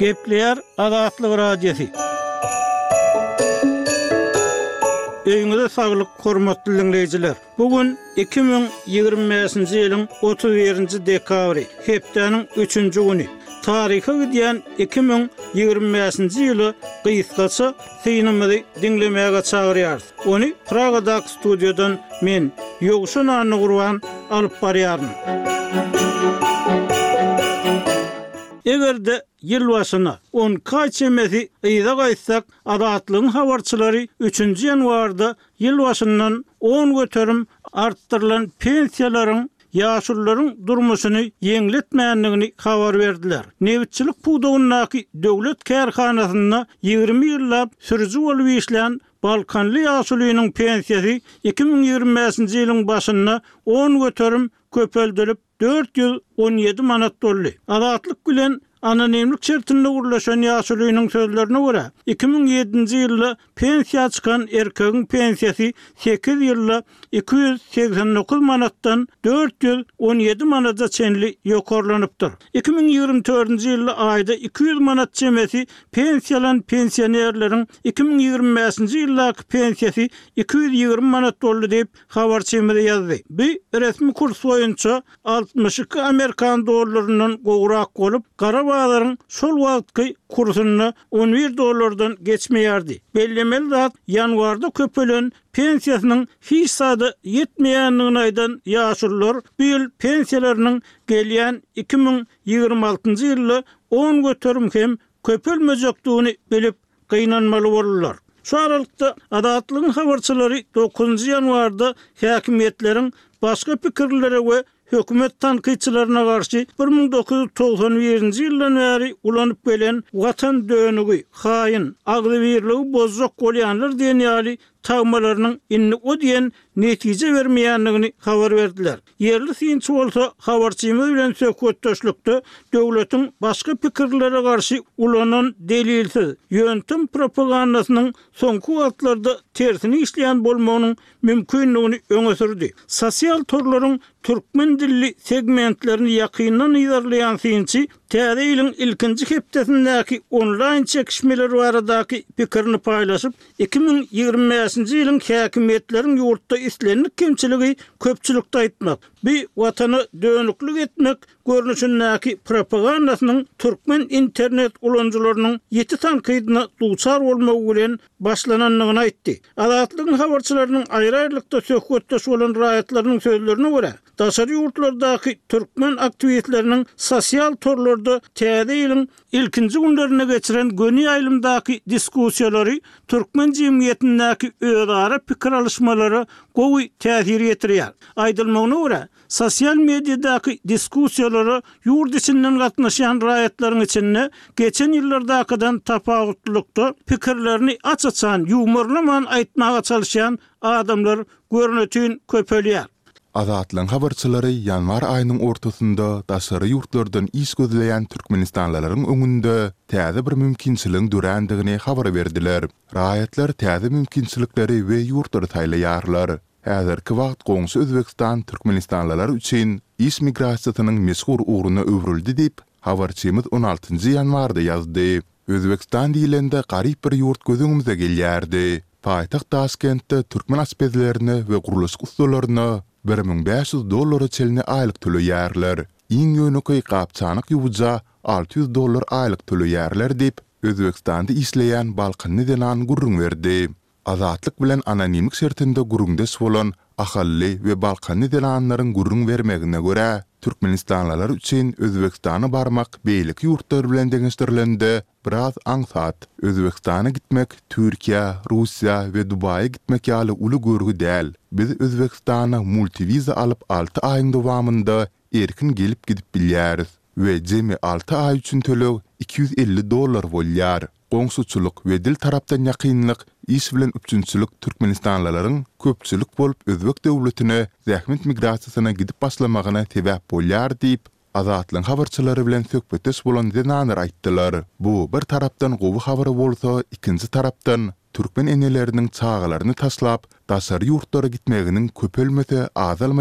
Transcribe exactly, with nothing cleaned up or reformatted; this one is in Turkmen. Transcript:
Gepleyer Azatlyk Radiosi. Öýüňizde saglyk, hormatly dinleýijiler. Bugün iki bin ýygrimiňji ýylyň otuz birinji dekabry, hepdeniň üçünji güni. Taryhy gidýän iki bin ýygrimiňji ýyly gysgaça synymyzy dinlemäge çagyrýar. Ony Pragadaky studiodan men Ýogşan Anny Gurban alyp barýarym. Egerde ýyl başyna on kaçemesi ýyla gaýtsak, Azatlygyň habarçylary üçünji ýanwarda ýyl başyndan on göterim artdyrylan pensiýalaryň ýaşullaryň durmuşyny ýeňletmänligini habar berdiler. Nebitçilik puwdagyny döwlet kärhanasyna ýygrimi ýyllap sürüji bolup işlän Balkanly ýaşulynyň pensiýasy iki bin ýygrimiňji ýylyň başynda on göterim köpeldirip dört yüz on ýedi manat boldy. Azatlyk bilen anonimlik şertinde gurlaşan ýaşulynyň sözlerine görä, iki bin ýedinji ýylda pensiýa çykan erkegiň pensiýasy sekiz ýylda iki yüz seksen dokuz manatdan dört yüz on ýedi manata çenli ýokarlanypdyr. iki bin ýygrimi dördünji ýylda aýda iki yüz manat çemesi pensiýalan pensionerleriň iki bin ýygrimiňji ýyldaky pensiýasy iki yüz ýygrimi manat boldy diýip habarçymyz ýazdy. Bu resmi kurs boýunça altmış iki Amerikan dollarynyň gowrak bolup, Qarabağlaryň şol wagtky kursyny on bir dollardan geçmeýärdi. Bellemeli zat ýanwarda köpelen pensiýasynyň hiç sady ýetmeýänligini aýdan ýaşullar bu ýyl pensiýalarynyň gelýän iki bin ýygrimi altynjy ýylda on göterim hem köpelmejekdigini bilip gynanmaly bolurlar. Şu aralykda Azatlygyň habarçylary dokuzunji ýanwarda häkimetleriň başga pikirlere we hökümet tanqidçilerine karşı bir bin dokuz yüz togson birinji ýyldan bäri ulanyp gelen watan dönügi, haýyn, agzybirligi bozjak bolýanlar diýen ýaly tagmalarynyň inni o diýen netije bermeýänligini habar berdiler. Yerli synçy bolsa habarçymyz bilen söhbetdeşlikde döwletiň başga pikirlere karşı ulanan delilsiz ýöntem propagandasynyň soňky wagtlarda tersini işleýän bolmagynyň mümkinligini öňe sürdi. Sosial torlaryň türkmen dilli segmentlerini ýakyndan ýazarlayan synçy täze ýylyň ilkinji hepdesindäki online çekişmeler baradaky pikirini paýlaşyp, iki bin ýygrimiňji ýylyň häkimetleriň ýurtda islenlik kemçiligi köpçülikde aýtmak, bu watany dönüklik etmek görnüşindäki propagandasynyň türkmen internet ulanjylarynyň ýeti tanqydyna duçar bolmagy bilen başlananlygyny aýtdy. Azatlygyň habarçylarynyň aýry-aýrylykda söhbetdeş bolan raýatlarynyň sözlerine görä, daşary ýurtlardaky türkmen aktiwistleriniň sosial torlarda täze ýylyň ilkinji günlerine geçiren göni aýlymdaky diskussiýalary türkmen jemgyýetindäki özara pikir alışmalary gowy täsir ýetirýär. Aýdylmagyna görä, sosial mediadaky diskussiýalary ýurt içinden gatnaşan raýatlaryň içinde geçen ýyllardakydan tapawutlykda pikirlerini açaçan, ýumorlaman aýtmaga çalışan adamlar görnetin köpelýär. Azatlyň habarçylary ýanwar aýynyň ortasynda daşary ýurtlardan iş gözleýän türkmenistanlylaryň öňünde täze bir mümkinçilik dürändigini habar berdiler. Raýatlar täze mümkinçilikleri we ýurtları taýlaýarlar. Häzirki wagt goňsy Özbekistan türkmenistanlylary üçin iş migrasiýasynyň meşhur uğruna öwrüldi diýip habarçymyz on altynjy ýanwarda ýazdy. Özbekistan diýilende garyp bir ýurt gözüňimize gelýärdi. Paýtaxt Taşkentde türkmen aspezlerini we guruluş ustalaryny bir bin beş yüz dollara çelini aylık töleýärler. Iň ýönüki gapçanyk ýuwja altı yüz dollar aylyk töleýärler diýip Özbekistanda işleýän Balkanly denan gurrun berdi. Azatlyk bilen anonimlik şertinde gurrundeş bolan ahally we Balkanly denanlaryň gurrun bermegine görä, türkmenistanlylar üçin Özbekistana barmak beýlik ýurtlar bilen deňeşdirilende biraz aňsat. Özbekistana gitmek, Türkiýe, Russiýa we Dubaýa gitmek ýaly uly görgü däl. Biz Özbekistana multiviza alyp altı aýyň dowamında erkin gelip gidip bilýäris we jemi altı aý üçin töleg iki yüz elli dollar bolýar. Goňsuçuluk we dil tarapdan ýakynlyk iş bilen üçünçülük türkmenistanlylaryň köpçülik bolup Özbek döwletine zähmet migrasiýasyna gidip başlamagyna sebäp bolýar diýip Azatlyň habarçylary bilen söhbetdeş bolan denanlar aýtdylar. Bu bir tarapdan gowy habary bolsa, ikinji tarapdan türkmen eneleriniň çağalaryny taşlap, daşary ýurtlara gitmeginiň köpelmese azalmaýan